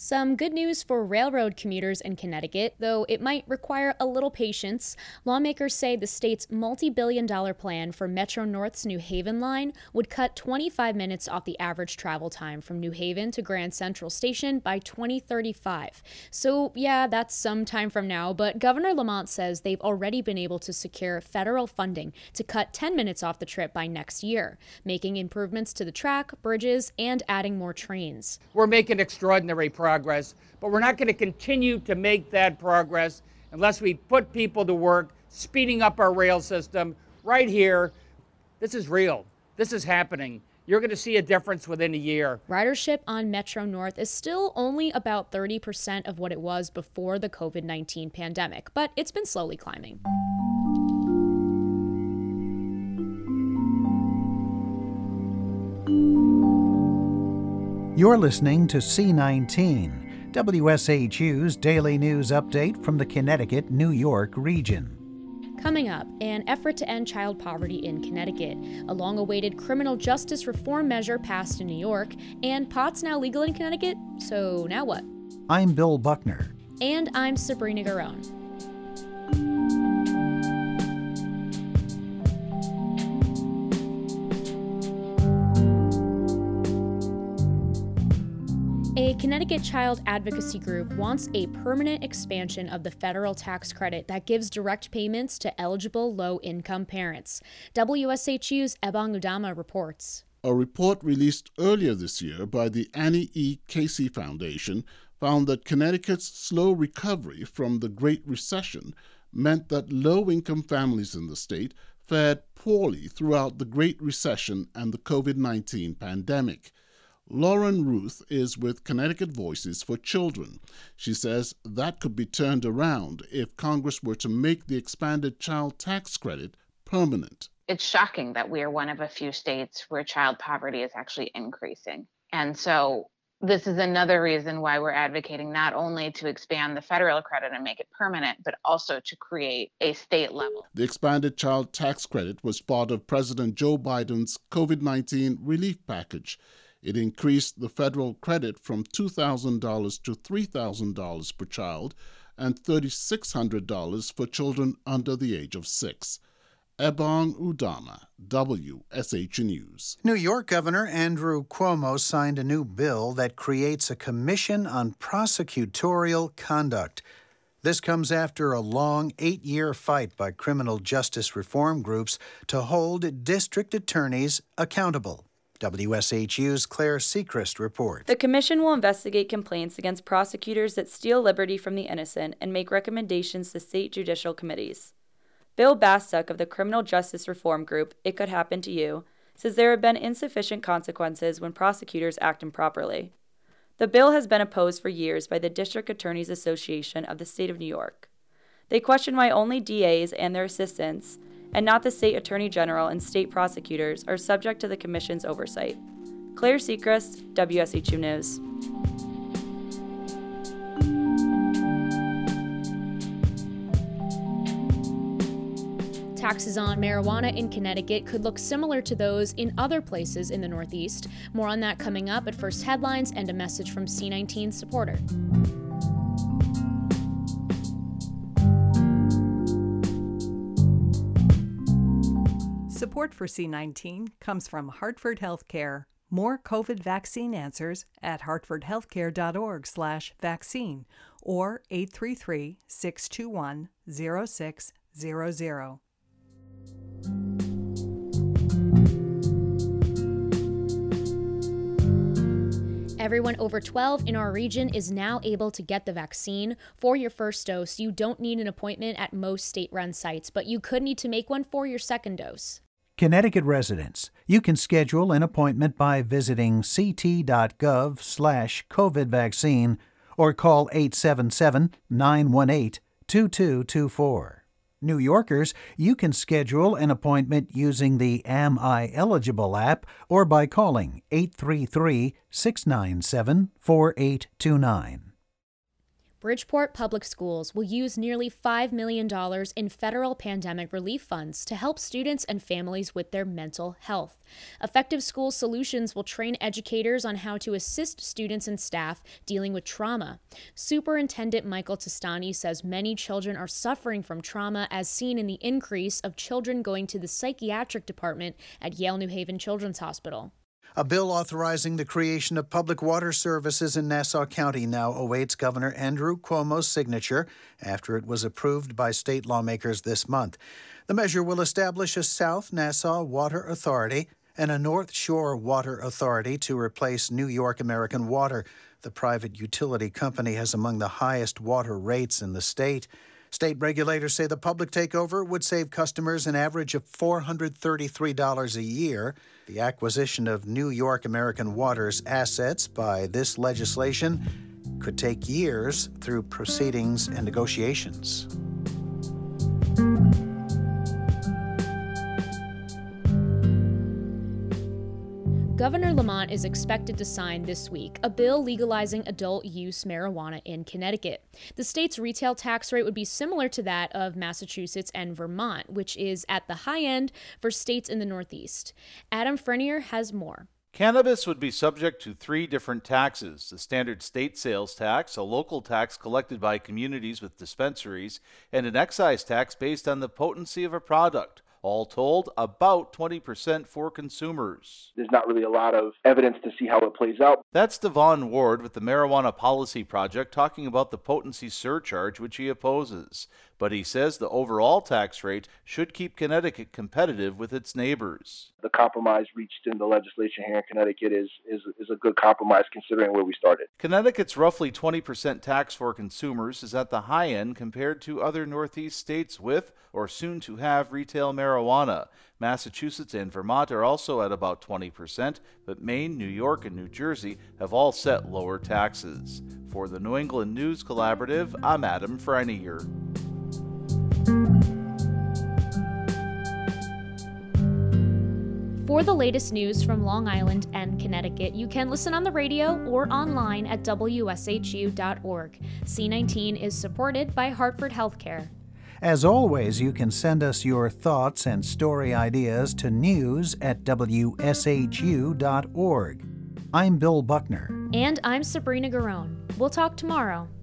Some good news for railroad commuters in Connecticut, though it might require a little patience. Lawmakers say the state's multi-billion-dollar plan for Metro North's New Haven line would cut 25 minutes off the average travel time from New Haven to Grand Central Station by 2035. So, yeah, that's some time from now, but Governor Lamont says they've already been able to secure federal funding to cut 10 minutes off the trip by next year, making improvements to the track, bridges, and adding more trains. We're making extraordinary progress, but we're not going to continue to make that progress unless we put people to work speeding up our rail system right here. This is real. This is happening. You're going to see a difference within a year. Ridership on Metro North is still only about 30% of what it was before the COVID-19 pandemic, but it's been slowly climbing. You're listening to C19, WSHU's daily news update from the Connecticut, New York region. Coming up, an effort to end child poverty in Connecticut, a long-awaited criminal justice reform measure passed in New York, and pot's now legal in Connecticut, so now what? I'm Bill Buckner. And I'm Sabrina Garone. A Connecticut child advocacy group wants a permanent expansion of the federal tax credit that gives direct payments to eligible low-income parents. WSHU's Ebong Udama reports. A report released earlier this year by the Annie E. Casey Foundation found that Connecticut's slow recovery from the Great Recession meant that low-income families in the state fared poorly throughout the Great Recession and the COVID-19 pandemic. Lauren Ruth is with Connecticut Voices for Children. She says that could be turned around if Congress were to make the expanded child tax credit permanent. It's shocking that we are one of a few states where child poverty is actually increasing. And so this is another reason why we're advocating not only to expand the federal credit and make it permanent, but also to create a state level. The expanded child tax credit was part of President Joe Biden's COVID-19 relief package. It increased the federal credit from $2,000 to $3,000 per child and $3,600 for children under the age of 6. Ebong Udama, WSH News. New York Governor Andrew Cuomo signed a new bill that creates a commission on prosecutorial conduct. This comes after a long 8-year fight by criminal justice reform groups to hold district attorneys accountable. WSHU's Claire Sechrist reports. The commission will investigate complaints against prosecutors that steal liberty from the innocent and make recommendations to state judicial committees. Bill Bastuk of the Criminal Justice Reform Group, It Could Happen to You, says there have been insufficient consequences when prosecutors act improperly. The bill has been opposed for years by the District Attorneys Association of the State of New York. They question why only DAs and their assistants, and not the state attorney general and state prosecutors, are subject to the commission's oversight. Claire Sechrist, WSHU News. Taxes on marijuana in Connecticut could look similar to those in other places in the Northeast. More on that coming up, but first headlines and a message from C19 supporter. Support for C19 comes from Hartford Healthcare. More COVID vaccine answers at hartfordhealthcare.org/vaccine or 833-621-0600. Everyone over 12 in our region is now able to get the vaccine. For your first dose, you don't need an appointment at most state-run sites, but you could need to make one for your second dose. Connecticut residents, you can schedule an appointment by visiting ct.gov/COVID vaccine or call 877-918-2224. New Yorkers, you can schedule an appointment using the Am I Eligible app or by calling 833-697-4829. Bridgeport Public Schools will use nearly $5 million in federal pandemic relief funds to help students and families with their mental health. Effective School Solutions will train educators on how to assist students and staff dealing with trauma. Superintendent Michael Testani says many children are suffering from trauma, as seen in the increase of children going to the psychiatric department at Yale New Haven Children's Hospital. A bill authorizing the creation of public water services in Nassau County now awaits Governor Andrew Cuomo's signature after it was approved by state lawmakers this month. The measure will establish a South Nassau Water Authority and a North Shore Water Authority to replace New York American Water. The private utility company has among the highest water rates in the state. State regulators say the public takeover would save customers an average of $433 a year. The acquisition of New York American Water's assets by this legislation could take years through proceedings and negotiations. Governor Lamont is expected to sign this week a bill legalizing adult use marijuana in Connecticut. The state's retail tax rate would be similar to that of Massachusetts and Vermont, which is at the high end for states in the Northeast. Adam Frenier has more. Cannabis would be subject to 3 different taxes: the standard state sales tax, a local tax collected by communities with dispensaries, and an excise tax based on the potency of a product. All told, about 20% for consumers. There's not really a lot of evidence to see how it plays out. That's Devon Ward with the Marijuana Policy Project talking about the potency surcharge, which he opposes. But he says the overall tax rate should keep Connecticut competitive with its neighbors. The compromise reached in the legislation here in Connecticut is a good compromise considering where we started. Connecticut's roughly 20% tax for consumers is at the high end compared to other Northeast states with or soon to have retail marijuana. Massachusetts and Vermont are also at about 20%, but Maine, New York, and New Jersey have all set lower taxes. For the New England News Collaborative, I'm Adam Frenier. For the latest news from Long Island and Connecticut, you can listen on the radio or online at WSHU.org. C19 is supported by Hartford Healthcare. As always, you can send us your thoughts and story ideas to news@WSHU.org. I'm Bill Buckner. And I'm Sabrina Garone. We'll talk tomorrow.